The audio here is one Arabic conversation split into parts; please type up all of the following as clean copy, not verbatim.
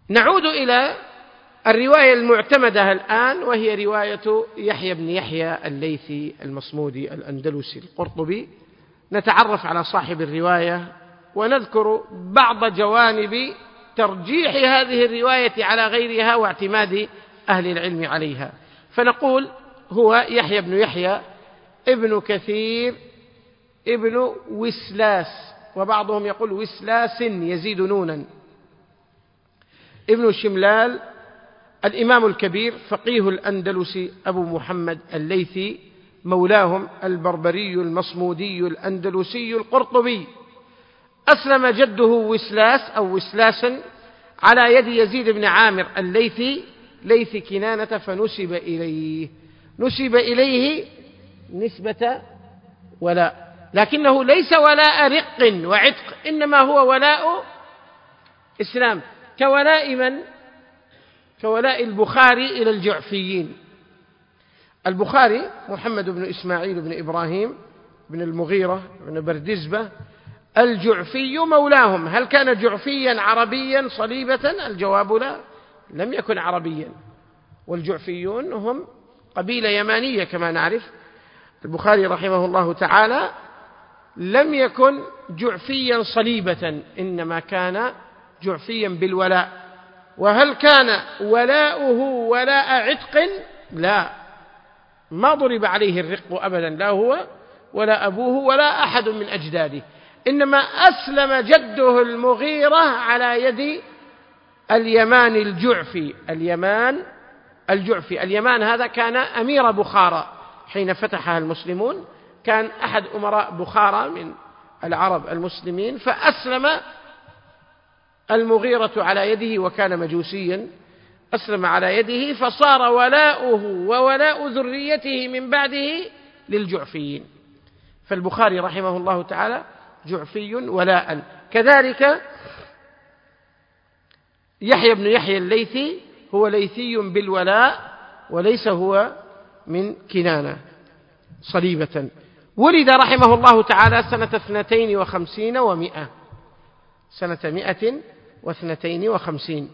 نعود إلى الرواية المعتمدة الآن، وهي رواية يحيى بن يحيى الليثي المصمودي الأندلسي القرطبي. نتعرف على صاحب الرواية ونذكر بعض جوانب ترجيح هذه الرواية على غيرها واعتماد أهل العلم عليها. فنقول هو يحيى بن يحيى ابن كثير ابن وسلاس، وبعضهم يقول وسلاس يزيد نونا، ابن شملال، الإمام الكبير فقيه الأندلسي أبو محمد الليثي، مولاهم البربري المصمودي الأندلسي القرطبي. أسلم جده وسلاس أو وسلاسا على يد يزيد بن عامر الليثي ليث كنانة، فنسب إليه، نسب إليه نسبة ولاء، لكنه ليس ولاء رق وعتق، إنما هو ولاء إسلام، كولاء من؟ كولاء البخاري إلى الجعفيين. البخاري محمد بن إسماعيل بن إبراهيم بن المغيرة بن بردزبة الجعفي مولاهم. هل كان جعفيا عربيا صليبة؟ الجواب لا، لم يكن عربيا، والجعفيون هم قبيلة يمانية كما نعرف. البخاري رحمه الله تعالى لم يكن جعفيا صليبة، إنما كان جعفيا بالولاء. وهل كان ولاؤه ولاء عتق؟ لا، ما ضرب عليه الرق أبدا، لا هو ولا أبوه ولا أحد من أجداده، إنما أسلم جده المغيرة على يد اليمان الجعفي. اليمان هذا كان أمير بخارى حين فتحها المسلمون، كان أحد أمراء بخارى من العرب المسلمين، فأسلم المغيرة على يده، وكان مجوسيا، أسلم على يده، فصار ولاؤه وولاء ذريته من بعده للجعفيين. فالبخاري رحمه الله تعالى جعفي ولاء. كذلك يحيى بن يحيى الليثي هو ليثي بالولاء، وليس هو من كنانة صليبة. ولد رحمه الله تعالى سنة 52 و100، سنة 152.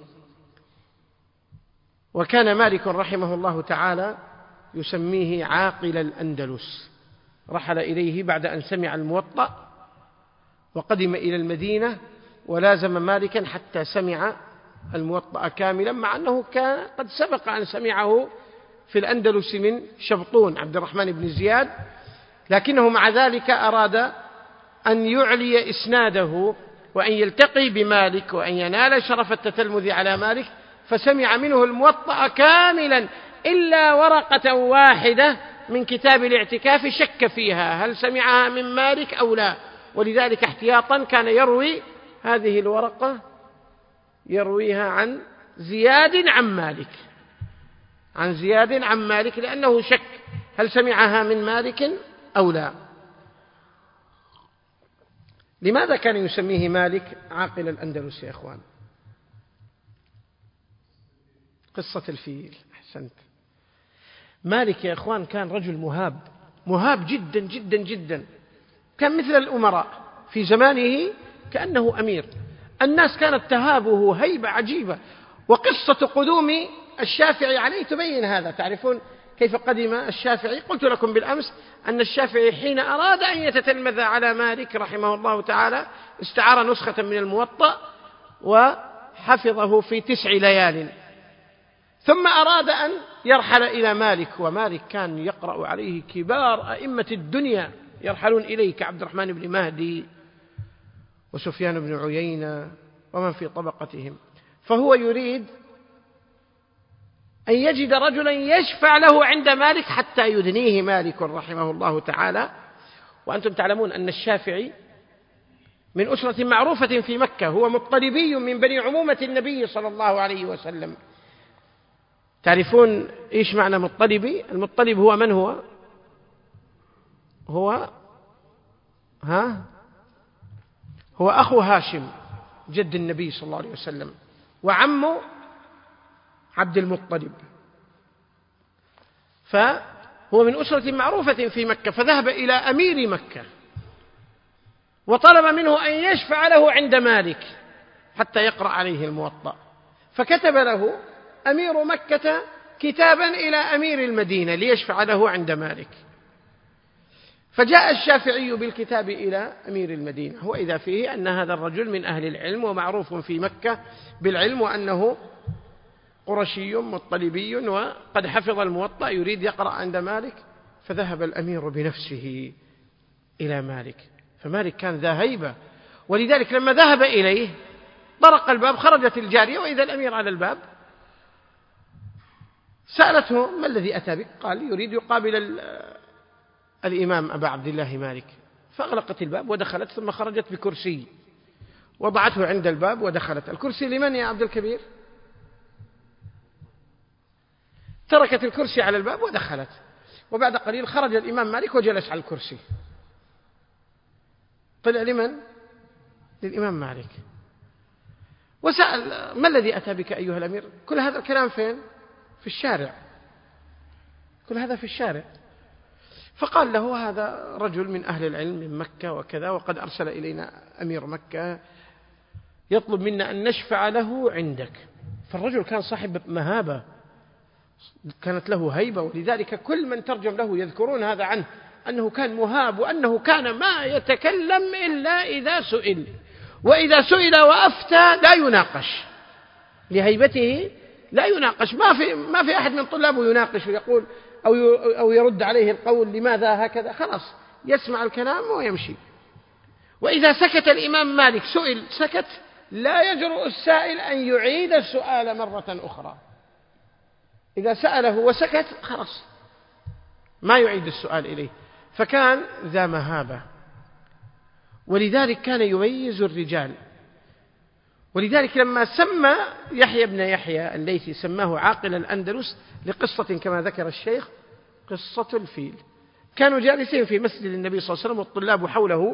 وكان مالك رحمه الله تعالى يسميه عاقل الأندلس. رحل إليه بعد أن سمع الموطأ، وقدم إلى المدينة ولازم مالكا حتى سمع الموطأ كاملا، مع أنه كان قد سبق أن سمعه في الأندلس من شبطون عبد الرحمن بن زياد، لكنه مع ذلك أراد أن يعلي إسناده وأن يلتقي بمالك وأن ينال شرف التتلمذ على مالك، فسمع منه الموطأ كاملا إلا ورقة واحدة من كتاب الاعتكاف شك فيها هل سمعها من مالك أو لا، ولذلك احتياطا كان يروي هذه الورقة، يرويها عن زياد عن مالك، لأنه شك هل سمعها من مالك أو لا. لماذا كان يسميه مالك عاقل الأندلس يا إخوان؟ قصة الفيل. أحسنت. مالك يا إخوان كان رجل مهاب جدا جدا جدا، كان مثل الأمراء في زمانه، كأنه أمير. الناس كانت تهابه هيبة عجيبة، وقصة قدوم الشافعي عليه تبين هذا. تعرفون كيف قدم الشافعي؟ قلت لكم بالأمس أن الشافعي حين أراد أن يتتلمذ على مالك رحمه الله تعالى استعار نسخة من الموطأ وحفظه في 9 ليال، ثم أراد أن يرحل إلى مالك، ومالك كان يقرأ عليه كبار أئمة الدنيا يرحلون إليه كعبد الرحمن بن مهدي وسفيان بن عيينة ومن في طبقتهم، فهو يريد أن يجد رجلا يشفع له عند مالك حتى يدنيه مالك رحمه الله تعالى. وأنتم تعلمون أن الشافعي من أسرة معروفة في مكة، هو مطلبي من بني عمومة النبي صلى الله عليه وسلم. تعرفون إيش معنى مطلبي؟ المطلب هو من هو؟ هو أخو هاشم جد النبي صلى الله عليه وسلم، وعمه عبد المطلب، فهو من أسرة معروفة في مكة. فذهب إلى أمير مكة وطلب منه أن يشفع له عند مالك حتى يقرأ عليه الموطأ، فكتب له أمير مكة كتابا إلى أمير المدينة ليشفع له عند مالك. فجاء الشافعي بالكتاب إلى أمير المدينة، وإذا فيه أن هذا الرجل من أهل العلم ومعروف في مكة بالعلم، وأنه قرشي مطلبي وقد حفظ الموطأ يريد يقرأ عند مالك. فذهب الأمير بنفسه إلى مالك، فمالك كان ذا هيبة، ولذلك لما ذهب إليه طرق الباب، خرجت الجارية وإذا الأمير على الباب. سألته: ما الذي أتى بك؟ قال: يريد يقابل الإمام أبا عبد الله مالك. فأغلقت الباب ودخلت، ثم خرجت بكرسي وضعته عند الباب ودخلت. الكرسي لمن يا عبد الكبير؟ تركت الكرسي على الباب ودخلت، وبعد قليل خرج الإمام مالك وجلس على الكرسي. طلع لمن؟ للإمام مالك، وسأل: ما الذي أتى بك أيها الأمير؟ كل هذا الكلام فين؟ في الشارع، كل هذا في الشارع. فقال له: هذا رجل من أهل العلم من مكة وكذا، وقد أرسل إلينا أمير مكة يطلب منا أن نشفع له عندك. فالرجل كان صاحب مهابة، كانت له هيبة، ولذلك كل من ترجم له يذكرون هذا عنه، أنه كان مهاب، وأنه كان ما يتكلم إلا إذا سئل، وإذا سئل وأفتى لا يناقش، لهيبته لا يناقش. ما في أحد من طلابه يناقش ويقول أو يرد عليه القول لماذا هكذا، خلاص يسمع الكلام ويمشي. وإذا سكت الإمام مالك سئل سكت، لا يجرؤ السائل أن يعيد السؤال مرة أخرى. إذا سأله وسكت خلاص ما يعيد السؤال إليه. فكان ذا مهابة، ولذلك كان يميز الرجال. ولذلك لما سمى يحيى بن يحيى الليثي سماه عاقل الأندلس لقصة كما ذكر الشيخ، قصة الفيل. كانوا جالسين في مسجد النبي صلى الله عليه وسلم والطلاب حوله.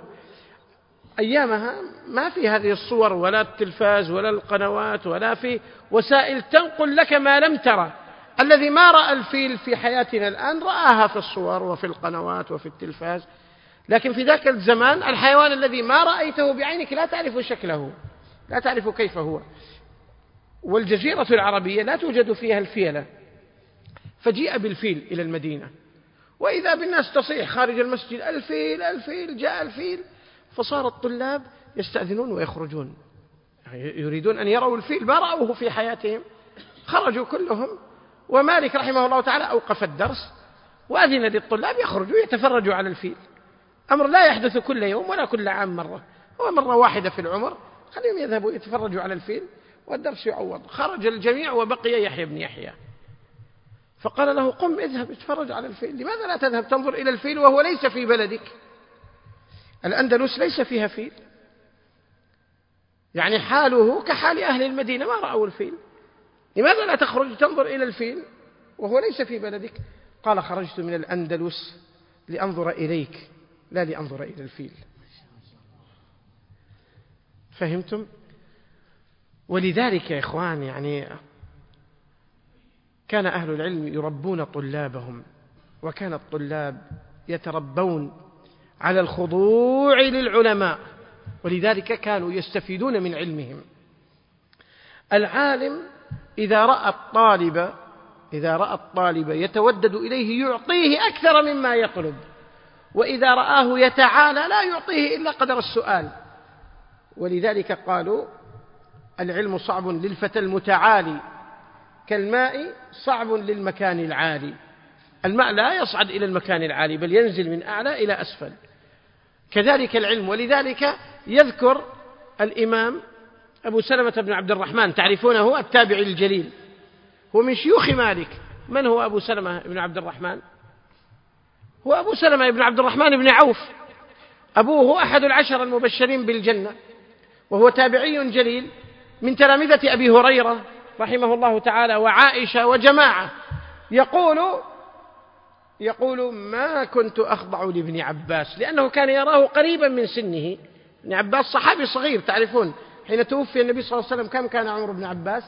أيامها ما في هذه الصور ولا التلفاز ولا القنوات ولا في وسائل تنقل لك ما لم ترى. الذي ما رأى الفيل في حياتنا الآن رآها في الصور وفي القنوات وفي التلفاز، لكن في ذاك الزمان الحيوان الذي ما رأيته بعينك لا تعرف شكله، لا تعرف كيف هو. والجزيرة العربية لا توجد فيها الفيلة، فجيء بالفيل إلى المدينة، وإذا بالناس تصيح خارج المسجد: الفيل الفيل جاء الفيل. فصار الطلاب يستأذنون ويخرجون، يريدون أن يروا الفيل، ما رأوه في حياتهم. خرجوا كلهم، ومالك رحمه الله تعالى أوقف الدرس وأذن للطلاب يخرجوا يتفرجوا على الفيل. أمر لا يحدث كل يوم ولا كل عام مرة، هو مرة واحدة في العمر، خليهم يذهبوا يتفرجوا على الفيل والدرس يعوض. خرج الجميع وبقي يحيى بن يحيى، فقال له: قم اذهب اتفرج على الفيل. لماذا لا تذهب تنظر إلى الفيل وهو ليس في بلدك؟ الأندلس ليس فيها فيل، يعني حاله كحال أهل المدينة ما رأوا الفيل. لماذا لا تخرج تنظر إلى الفيل وهو ليس في بلدك؟ قال: خرجت من الأندلس لأنظر إليك لا لأنظر إلى الفيل. فهمتم؟ ولذلك يا إخوان يعني كان أهل العلم يربون طلابهم، وكان الطلاب يتربون على الخضوع للعلماء، ولذلك كانوا يستفيدون من علمهم. العالم إذا رأى الطالب يتودد إليه يعطيه أكثر مما يطلب، وإذا رآه يتعالى لا يعطيه إلا قدر السؤال. ولذلك قالوا: العلم صعب للفتى المتعالي كالماء صعب للمكان العالي. الماء لا يصعد إلى المكان العالي بل ينزل من أعلى إلى أسفل، كذلك العلم. ولذلك يذكر الإمام أبو سلمة بن عبد الرحمن، تعرفونه، التابعي الجليل، هو من شيوخ مالك. من هو أبو سلمة بن عبد الرحمن؟ هو أبو سلمة بن عبد الرحمن بن عوف، أبوه أحد العشر المبشرين بالجنة، وهو تابعي جليل من تلامذة أبي هريرة رحمه الله تعالى وعائشة وجماعة. يقول: ما كنت أخضع لابن عباس، لأنه كان يراه قريبا من سنه. ابن عباس صحابي صغير، تعرفون حين توفي النبي صلى الله عليه وسلم كم كان عمر ابن عباس؟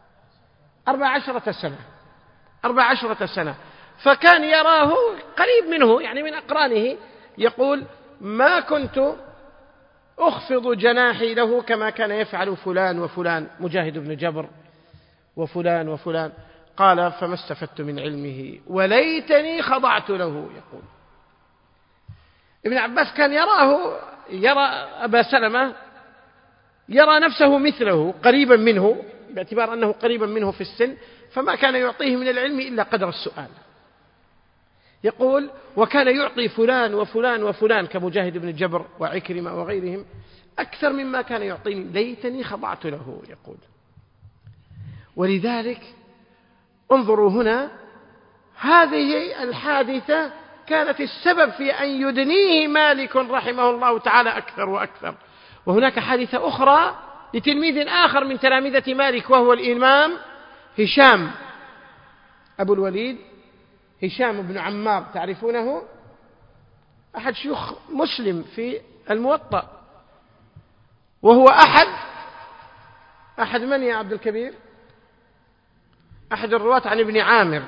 14 سنة، فكان يراه قريب منه، يعني من أقرانه. يقول: ما كنت أخفض جناحي له كما كان يفعل فلان وفلان، مجاهد بن جبر وفلان وفلان. قال: فما استفدت من علمه وليتني خضعت له. يقول ابن عباس كان يرى أبا سلمة يرى نفسه مثله قريبا منه، باعتبار أنه قريبا منه في السن، فما كان يعطيه من العلم إلا قدر السؤال. يقول: وكان يعطي فلان وفلان وفلان كمجاهد بن جبر وعكرمة وغيرهم أكثر مما كان يعطيني، ليتني خضعت له. يقول: ولذلك انظروا هنا، هذه الحادثة كانت السبب في أن يدنيه مالك رحمه الله تعالى أكثر وأكثر. وهناك حادثة أخرى لتلميذ آخر من تلامذة مالك، وهو الإمام هشام أبو الوليد، هشام بن عمار، تعرفونه، أحد شيوخ مسلم في الموطأ، وهو أحد من يا عبد الكبير؟ أحد الرواة عن ابن عامر،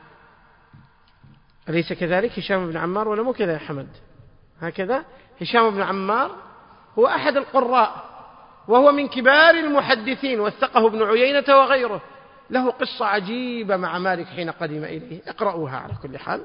أليس كذلك هشام بن عمار؟ ولا مو كذا يا حمد؟ هكذا هشام بن عمار هو أحد القراء، وهو من كبار المحدثين، وثقه ابن عيينة وغيره. له قصة عجيبة مع مالك حين قدم إليه، اقرأوها على كل حال.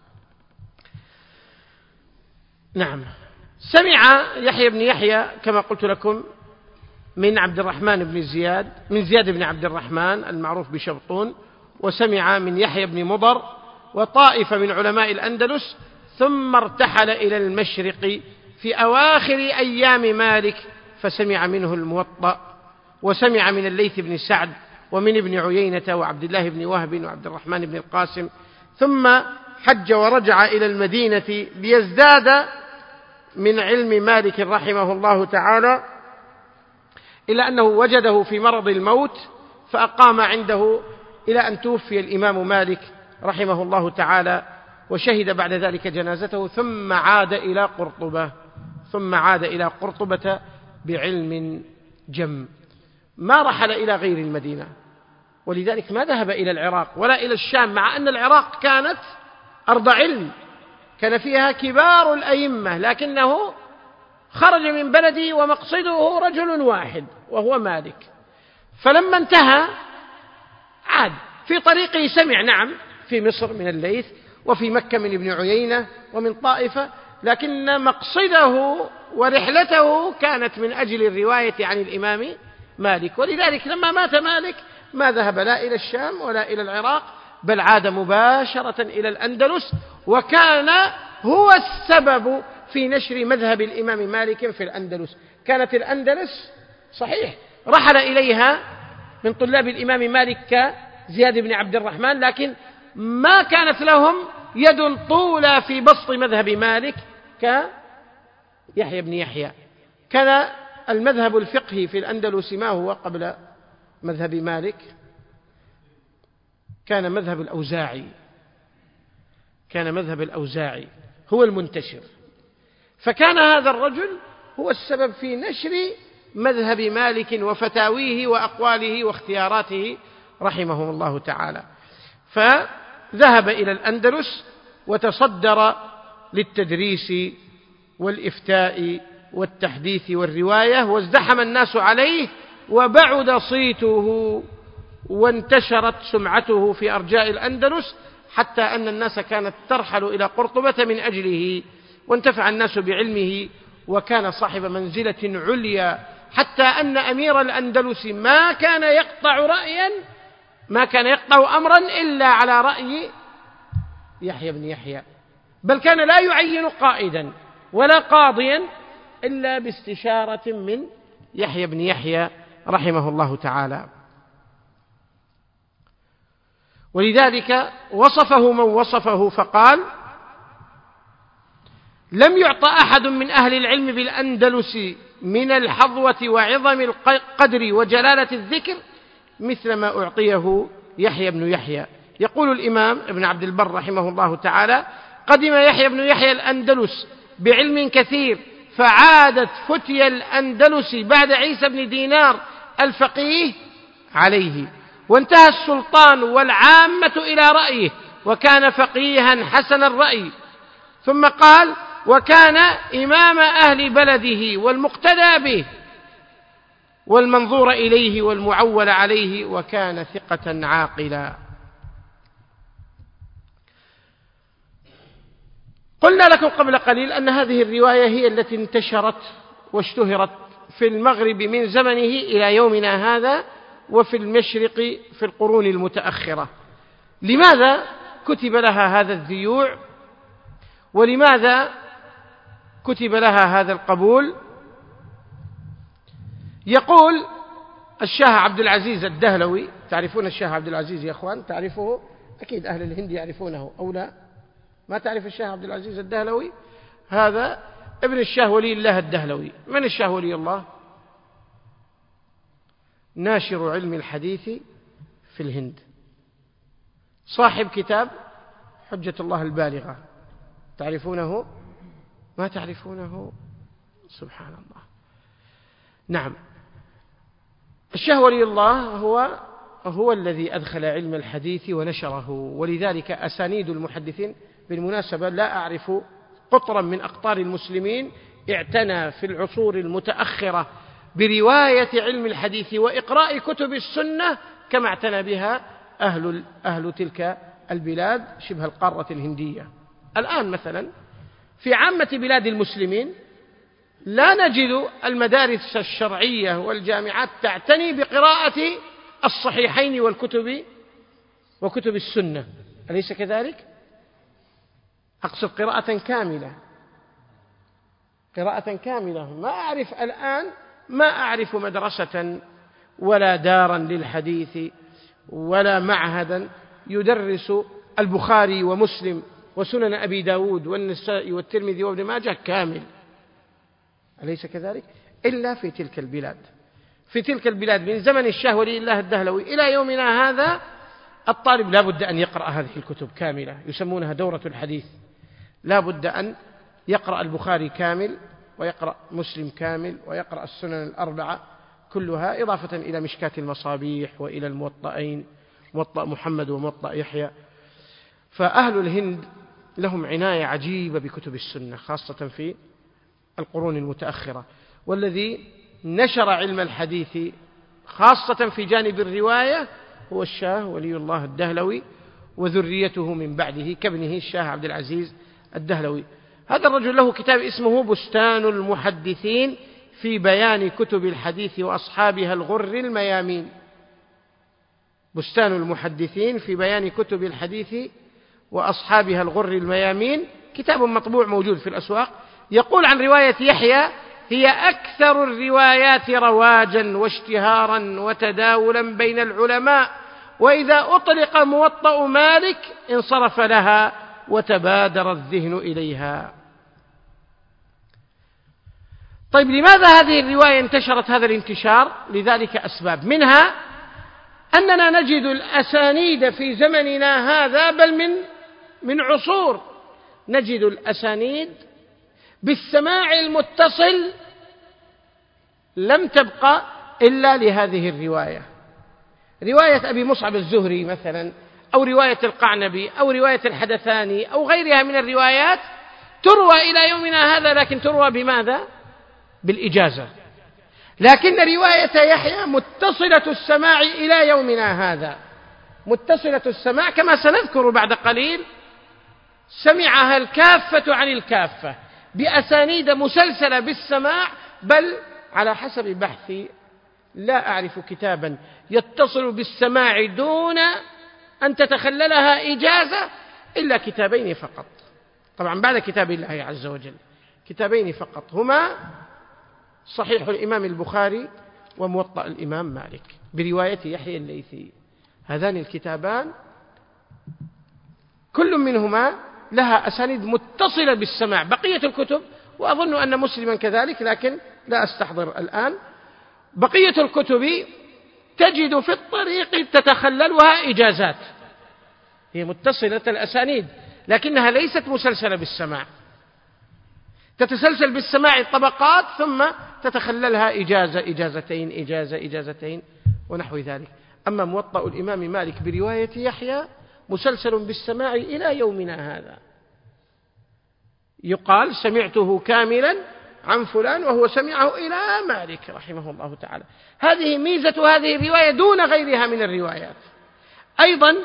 نعم، سمع يحيى بن يحيى كما قلت لكم من عبد الرحمن بن زياد، من زياد بن عبد الرحمن المعروف بشبطون، وسمع من يحيى بن مضر وطائفة من علماء الأندلس، ثم ارتحل إلى المشرق في أواخر أيام مالك فسمع منه الموطأ، وسمع من الليث بن سعد ومن ابن عيينة وعبد الله بن وهب وعبد الرحمن بن القاسم، ثم حج ورجع إلى المدينة ليزداد من علم مالك رحمه الله تعالى، إلا أنه وجده في مرض الموت فأقام عنده إلى أن توفي الإمام مالك رحمه الله تعالى، وشهد بعد ذلك جنازته، ثم عاد إلى قرطبة بعلم جم، ما رحل إلى غير المدينة، ولذلك ما ذهب إلى العراق ولا إلى الشام، مع أن العراق كانت أرض علم، كان فيها كبار الأئمة، لكنه خرج من بلده ومقصده رجل واحد وهو مالك. فلما انتهى عاد، في طريقه سمع نعم في مصر من الليث، وفي مكة من ابن عيينة ومن طائفة، لكن مقصده ورحلته كانت من أجل الرواية عن الإمام مالك. ولذلك لما مات مالك ما ذهب لا إلى الشام ولا إلى العراق، بل عاد مباشرة إلى الأندلس، وكان هو السبب في نشر مذهب الإمام مالك في الأندلس. كانت الأندلس صحيح رحل إليها من طلاب الإمام مالك كزياد بن عبد الرحمن، لكن ما كانت لهم يد طولى في بسط مذهب مالك كيحيى بن يحيى. كان المذهب الفقهي في الأندلس ما هو قبل مذهب مالك؟ كان مذهب الأوزاعي هو المنتشر، فكان هذا الرجل هو السبب في نشر مذهب مالك وفتاويه وأقواله واختياراته رحمه الله تعالى. فذهب إلى الأندلس وتصدر للتدريس والإفتاء والتحديث والرواية، وازدحم الناس عليه، وبعد صيته وانتشرت سمعته في أرجاء الأندلس، حتى أن الناس كانت ترحل إلى قرطبة من أجله، وانتفع الناس بعلمه، وكان صاحب منزلة عليا، حتى أن أمير الأندلس ما كان يقطع أمرا إلا على رأي يحيى بن يحيى، بل كان لا يعين قائدا ولا قاضيا إلا باستشارة من يحيى بن يحيى رحمه الله تعالى. ولذلك وصفه من وصفه فقال: لم يعط أحد من أهل العلم بالأندلس من الحظوة وعظم القدر وجلالة الذكر مثل ما أعطيه يحيى بن يحيى. يقول الإمام ابن عبد البر رحمه الله تعالى: قدم يحيى بن يحيى الأندلس بعلم كثير، فعادت فتيا الأندلس بعد عيسى بن دينار الفقيه عليه، وانتهى السلطان والعامة إلى رأيه، وكان فقيها حسن الرأي. ثم قال: وكان إمام أهل بلده والمقتدى به، والمنظور إليه والمعول عليه، وكان ثقة عاقلا. قلنا لكم قبل قليل أن هذه الرواية هي التي انتشرت واشتهرت في المغرب من زمنه إلى يومنا هذا، وفي المشرق في القرون المتأخرة. لماذا كتب لها هذا الذيوع؟ ولماذا كتب لها هذا القبول؟ يقول الشاه عبد العزيز الدهلوي، تعرفون الشاه عبد العزيز يا أخوان؟ تعرفه؟ أكيد أهل الهند يعرفونه أو لا؟ ما تعرف الشاه عبد العزيز الدهلوي؟ هذا ابن الشاه ولي الله الدهلوي. من الشاه ولي الله؟ ناشر علم الحديث في الهند، صاحب كتاب حجة الله البالغة. تعرفونه؟ ما تعرفونه؟ سبحان الله. نعم، الشاه ولي الله هو الذي أدخل علم الحديث ونشره، ولذلك أسانيد المحدثين، بالمناسبة لا أعرف قطرا من أقطار المسلمين اعتنى في العصور المتأخرة برواية علم الحديث وإقراء كتب السنة كما اعتنى بها أهل تلك البلاد شبه القارة الهندية. الآن مثلا في عامة بلاد المسلمين لا نجد المدارس الشرعية والجامعات تعتني بقراءة الصحيحين وكتب السنة، أليس كذلك؟ أقصد قراءة كاملة. ما أعرف مدرسة ولا دارا للحديث ولا معهدا يدرس البخاري ومسلم وسنن أبي داود والنسائي والترمذي وابن ماجه كامل، أليس كذلك؟ إلا في تلك البلاد من زمن الشاه ولي الله الدهلوي إلى يومنا هذا الطالب لا بد أن يقرأ هذه الكتب كاملة، يسمونها دورة الحديث. لا بد أن يقرأ البخاري كامل، ويقرأ مسلم كامل، ويقرأ السنن الأربعة كلها، إضافة إلى مشكاة المصابيح وإلى الموطئين، موطأ محمد وموطأ يحيى. فأهل الهند لهم عناية عجيبة بكتب السنة خاصة في القرون المتأخرة، والذي نشر علم الحديث خاصة في جانب الرواية هو الشاه ولي الله الدهلوي وذريته من بعده كابنه الشاه عبد العزيز الدهلوي. هذا الرجل له كتاب اسمه بستان المحدثين في بيان كتب الحديث وأصحابها الغر الميامين. بستان المحدثين في بيان كتب الحديث وأصحابها الغر الميامين، كتاب مطبوع موجود في الأسواق. يقول عن رواية يحيى: هي أكثر الروايات رواجا واشتهارا وتداولا بين العلماء، وإذا أطلق موطأ مالك انصرف لها وتبادر الذهن إليها. طيب، لماذا هذه الرواية انتشرت هذا الانتشار؟ لذلك أسباب، منها أننا نجد الأسانيد في زمننا هذا بل من عصور، نجد الأسانيد بالسماع المتصل لم تبقى إلا لهذه الرواية، رواية أبي مصعب الزهري مثلا، أو رواية القعنبي، أو رواية الحدثاني، أو غيرها من الروايات تروى إلى يومنا هذا، لكن تروى بماذا؟ بالإجازة. لكن رواية يحيى متصلة السماع إلى يومنا هذا، متصلة السماع كما سنذكر بعد قليل، سمعها الكافة عن الكافة بأسانيد مسلسلة بالسماع، بل على حسب بحثي لا أعرف كتابا يتصل بالسماع دون أن تتخللها إجازة إلا كتابين فقط، طبعا بعد كتاب الله عز وجل، كتابين فقط هما صحيح الإمام البخاري وموطأ الإمام مالك برواية يحيى الليثي. هذان الكتابان كل منهما لها أسانيد متصلة بالسماع. بقية الكتب، وأظن أن مسلما كذلك لكن لا أستحضر الآن، بقية الكتب تجد في الطريق تتخللها إجازات، هي متصلة الأسانيد لكنها ليست مسلسلة بالسماع، تتسلسل بالسماع طبقات ثم تتخللها إجازة، إجازتين، إجازة، إجازتين، ونحو ذلك. أما موطأ الإمام مالك برواية يحيى مسلسل بالسماع إلى يومنا هذا، يقال سمعته كاملا عن فلان وهو سمعه إلى مالك رحمه الله تعالى. هذه ميزة هذه الرواية دون غيرها من الروايات. أيضا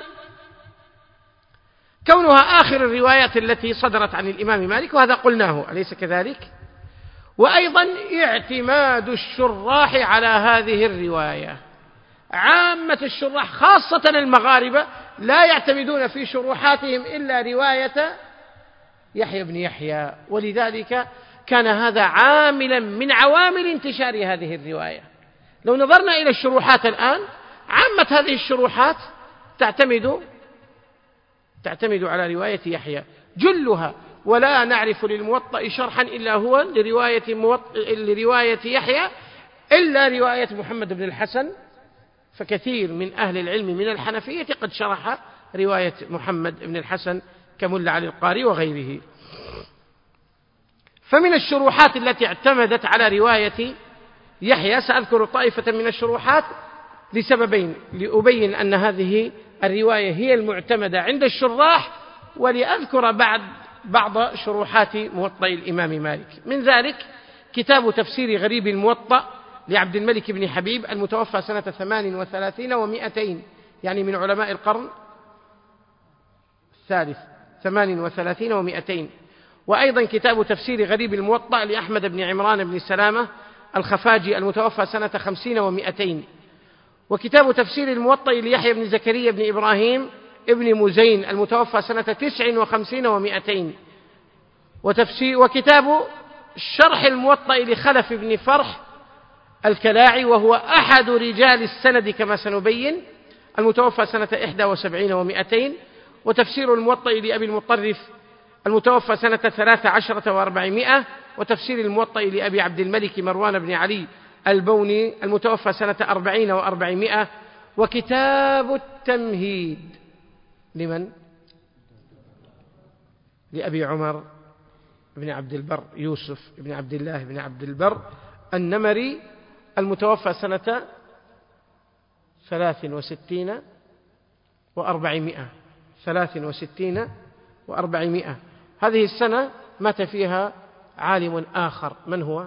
كونها آخر الروايات التي صدرت عن الإمام مالك، وهذا قلناه أليس كذلك؟ وأيضا اعتماد الشراح على هذه الرواية. عامة الشراح خاصة المغاربة لا يعتمدون في شروحاتهم إلا رواية يحيى بن يحيى، ولذلك كان هذا عاملا من عوامل انتشار هذه الرواية. لو نظرنا إلى الشروحات الآن، عامة هذه الشروحات تعتمد على رواية يحيى جلها، ولا نعرف للموطأ شرحا إلا هو لرواية يحيى إلا رواية محمد بن الحسن، فكثير من أهل العلم من الحنفية قد شرح رواية محمد بن الحسن كملا علي القاري وغيره. فمن الشروحات التي اعتمدت على رواية يحيى سأذكر طائفة من الشروحات لسببين: لأبين أن هذه الرواية هي المعتمدة عند الشراح، ولأذكر بعض شروحات موطأ الإمام مالك. من ذلك كتاب تفسير غريب الموطأ لعبد الملك بن حبيب المتوفى سنة 38 و200، يعني من علماء القرن الثالث، 38 و200. وأيضا كتاب تفسير غريب الموطأ لأحمد بن عمران بن سلامة الخفاجي المتوفى سنة 50 و200. وكتاب تفسير الموطأ ليحيى بن زكريا بن إبراهيم ابن مزين المتوفى سنة 59 و200. وكتاب شرح الموطأ لخلف بن فرح الكلاعي، وهو أحد رجال السند كما سنبين، المتوفى سنة 71 و200. وتفسير الموطأ لأبي المطرف المتوفى سنة 13 و400. وتفسير الموطأ لأبي عبد الملك مروان بن علي البوني المتوفى سنة 40 و400. وكتاب التمهيد لمن؟ لأبي عمر بن عبد البر يوسف بن عبد الله بن عبد البر النمري المتوفى سنة 63 و400. 63 و400. هذه السنة مات فيها عالم آخر، من هو؟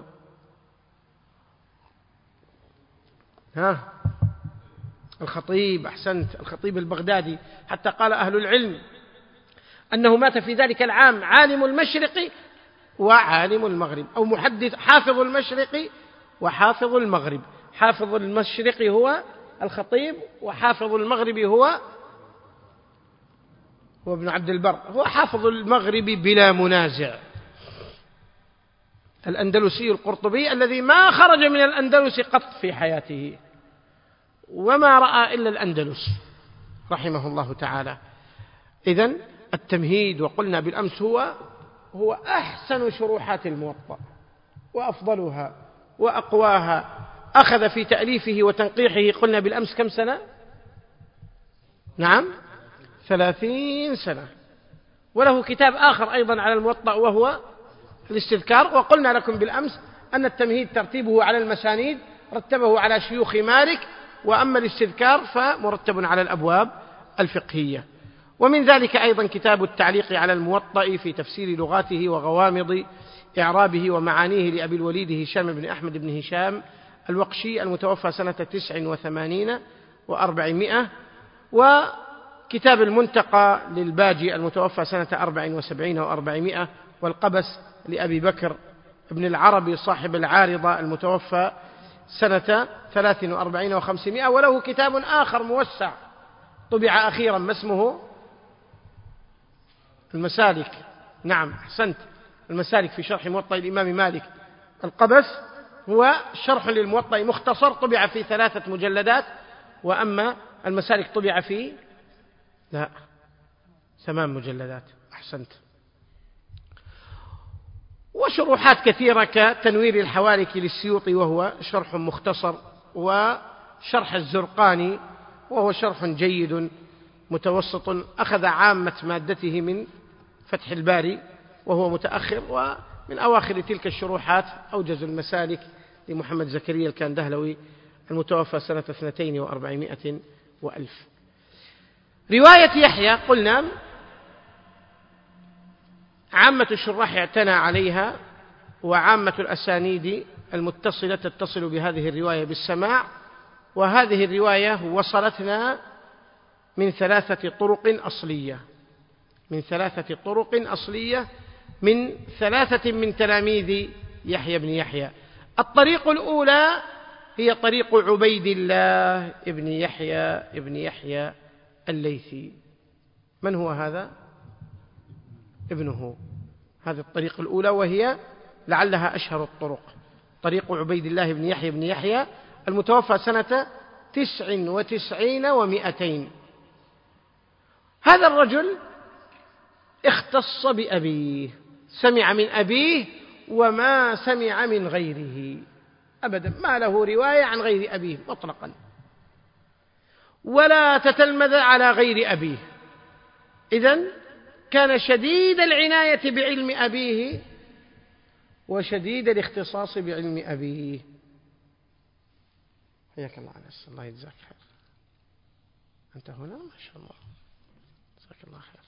الخطيب. أحسنت، الخطيب البغدادي، حتى قال أهل العلم أنه مات في ذلك العام عالم المشرق وعالم المغرب، أو محدث حافظ المشرق وحافظ المغرب. حافظ المشرق هو الخطيب، وحافظ المغرب هو ابن عبد البر، هو حافظ المغرب بلا منازع، الأندلسي القرطبي الذي ما خرج من الأندلس قط في حياته، وما رأى إلا الأندلس رحمه الله تعالى. إذن التمهيد، وقلنا بالأمس هو أحسن شروحات الموطأ وأفضلها وأقواها. أخذ في تأليفه وتنقيحه قلنا بالأمس كم سنة؟ نعم 30 سنة. وله كتاب آخر أيضا على الموطأ وهو الاستذكار. وقلنا لكم بالأمس أن التمهيد ترتيبه على المسانيد رتبه على شيوخ مالك، وأما الاستذكار فمرتب على الأبواب الفقهية. ومن ذلك أيضا كتاب التعليق على الموطأ في تفسير لغاته وغوامض إعرابه ومعانيه لأبي الوليد هشام بن أحمد بن هشام الوقشي المتوفى سنة 89 و400. وكتاب المنتقى للباجي المتوفى سنة 74 و400. والقبس لأبي بكر بن العربي صاحب العارضة المتوفى سنة 43 و500. وله كتاب آخر موسع طبع أخيرا ما اسمه؟ المسالك. نعم أحسنت، المسالك في شرح موطأ الإمام مالك. القبس هو شرح للموطأ مختصر طبع في 3 مجلدات، وأما المسالك طبع في 8 مجلدات. أحسنت. وشروحات كثيرة كتنوير الحوالك للسيوطي وهو شرح مختصر، وشرح الزرقاني وهو شرح جيد متوسط، أخذ عامة مادته من فتح الباري وهو متأخر. ومن أواخر تلك الشروحات أوجز المسالك لمحمد زكريا الكندهلوي المتوفى سنة 42 و400 وألف. رواية يحيى قلنا عامة الشراح اعتنى عليها وعامة الأسانيد المتصلة تتصل بهذه الرواية بالسماع، وهذه الرواية وصلتنا من 3 طرق أصلية، من 3 طرق أصلية من 3 من تلاميذ يحيى بن يحيى. الطريق الأولى هي طريق عبيد الله ابن يحيى الليثي. من هو هذا؟ ابنه. هذه الطريق الأولى وهي لعلها أشهر الطرق، طريق عبيد الله بن يحيى المتوفى سنة 99 و200. هذا الرجل اختص بأبيه، سمع من أبيه وما سمع من غيره أبدا، ما له رواية عن غير أبيه مطلقا، ولا تتلمذ على غير أبيه. إذن كان شديد العناية بعلم أبيه وشديد الاختصاص بعلم أبيه. حياك الله أنس، الله يجزاك خير. أنت هنا ما شاء الله، جزاك الله خير.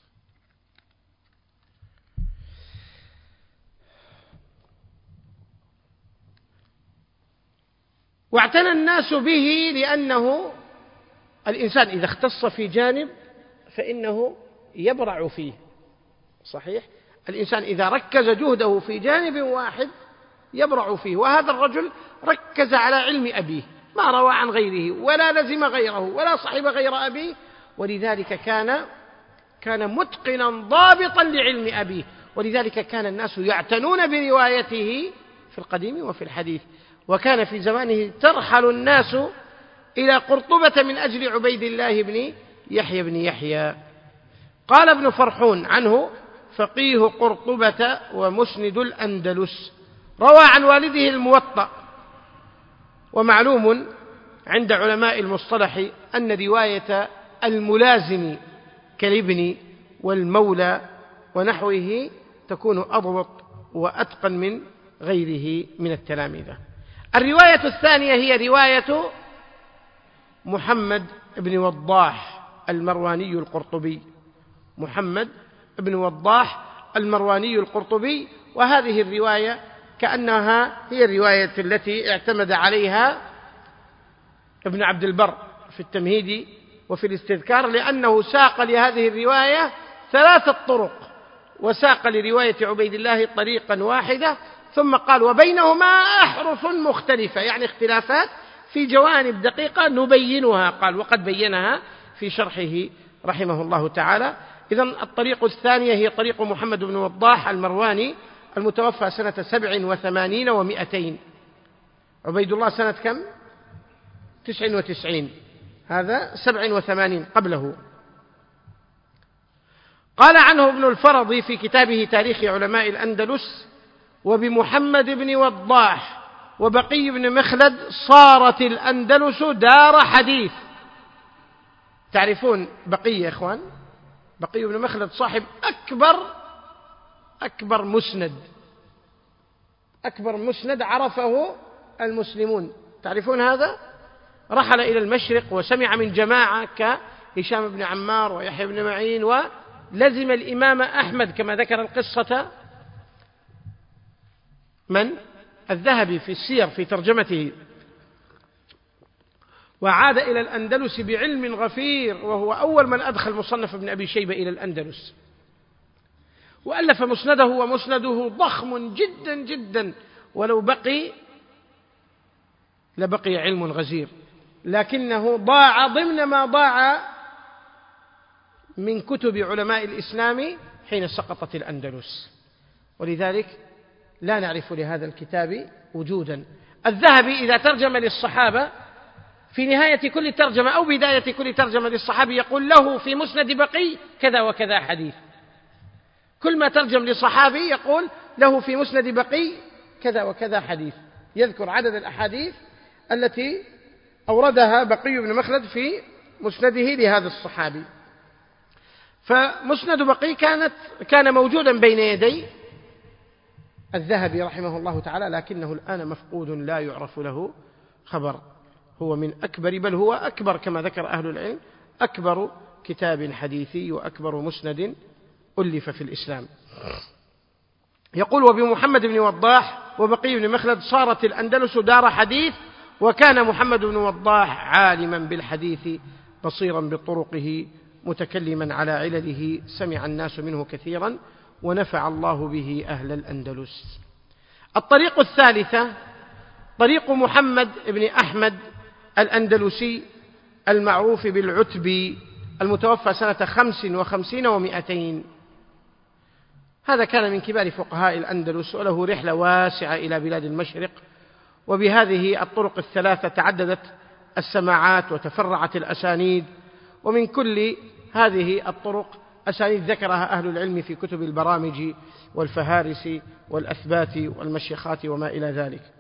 واعتنى الناس به لأنه الإنسان إذا اختص في جانب فإنه يبرع فيه، صحيح؟ الإنسان إذا ركز جهده في جانب واحد يبرع فيه، وهذا الرجل ركز على علم أبيه، ما روى عن غيره ولا لزم غيره ولا صحب غير أبيه، ولذلك كان متقنا ضابطا لعلم أبيه، ولذلك كان الناس يعتنون بروايته في القديم وفي الحديث. وكان في زمانه ترحل الناس إلى قرطبة من أجل عبيد الله بن يحيى. قال ابن فرحون عنه: فقيه قرطبة ومسند الأندلس، روى عن والده الموطأ. ومعلوم عند علماء المصطلح أن رواية الملازم كالابن والمولى ونحوه تكون أضبط وأتقن من غيره من التلامذة. الرواية الثانية هي رواية محمد بن وضاح المرواني القرطبي، محمد بن وضاح المرواني القرطبي. وهذه الرواية كأنها هي الرواية التي اعتمد عليها ابن عبد البر في التمهيد وفي الاستذكار، لأنه ساق لهذه الرواية 3 طرق، وساق لرواية عبيد الله طريقا واحدة، ثم قال: وبينهما أحرف مختلفة، يعني اختلافات في جوانب دقيقة نبينها، قال وقد بينها في شرحه رحمه الله تعالى. إذن الطريق الثانية هي طريق محمد بن وضاح المرواني المتوفى سنة 87 و200. عبيد الله سنة كم؟ 99، هذا 87 قبله. قال عنه ابن الفرضي في كتابه تاريخ علماء الأندلس: وبمحمد بن وضاح وبقي بن مخلد صارت الأندلس دار حديث. تعرفون بقي يا إخوان؟ بقي بن مخلد صاحب أكبر مسند عرفه المسلمون، تعرفون هذا؟ رحل إلى المشرق وسمع من جماعة كهشام بن عمار ويحيى بن معين، ولزم الإمام أحمد كما ذكر القصة من؟ الذهبي في السير في ترجمته، وعاد إلى الأندلس بعلم غفير، وهو أول من أدخل مصنف ابن أبي شيبة إلى الأندلس، وألف مسنده، ومسنده ضخم جدا جدا، ولو بقي لبقي علم غزير، لكنه ضاع ضمن ما ضاع من كتب علماء الإسلام حين سقطت الأندلس، ولذلك لا نعرف لهذا الكتاب وجودا. الذهبي إذا ترجم للصحابة في نهاية كل ترجمة أو بداية كل ترجمة للصحابي يقول له في مسند بقي كذا وكذا حديث، كل ما ترجم لصحابي يقول له في مسند بقي كذا وكذا حديث، يذكر عدد الأحاديث التي أوردها بقي بن مخلد في مسنده لهذا الصحابي. فمسند بقي كان موجودا بين يدي الذهبي رحمه الله تعالى، لكنه الآن مفقود لا يعرف له خبر. هو من أكبر، بل هو أكبر كما ذكر أهل العلم، أكبر كتاب حديثي وأكبر مسند ألف في الإسلام. يقول: وبمحمد بن وضاح وبقي بن مخلد صارت الأندلس دار حديث، وكان محمد بن وضاح عالما بالحديث بصيرا بطرقه متكلما على علله، سمع الناس منه كثيرا ونفع الله به أهل الأندلس. الطريق الثالثة طريق محمد بن أحمد الأندلسي المعروف بالعتبي، المتوفى سنة 55 و200. هذا كان من كبار فقهاء الأندلس، وله رحلة واسعة إلى بلاد المشرق، وبهذه الطرق الثلاثة تعددت السماعات وتفرعت الأسانيد، ومن كل هذه الطرق أسانيد ذكرها أهل العلم في كتب البرامج والفهارس والأثبات والمشيخات وما إلى ذلك.